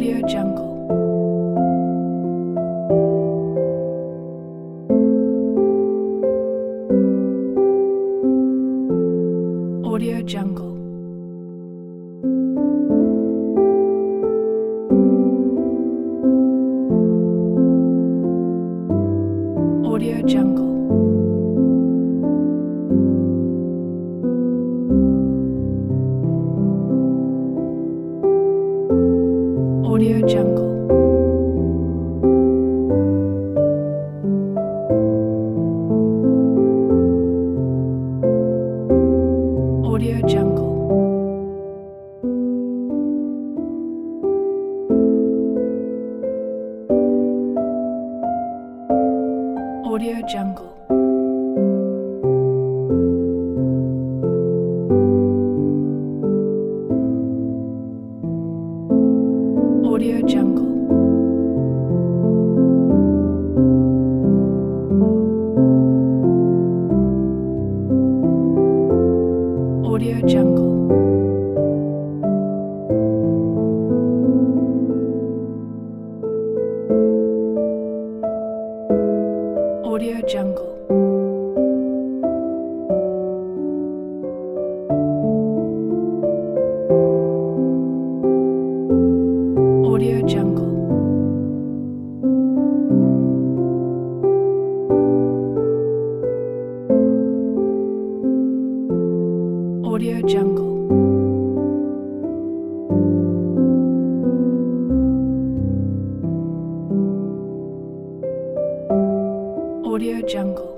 Audio Jungle. Audio Jungle. Audio Jungle. Audio Jungle. Audio Jungle. Audio Jungle. Audio Jungle. Audio Jungle. Audio Jungle. Audio Jungle. Audio Jungle. Audio Jungle.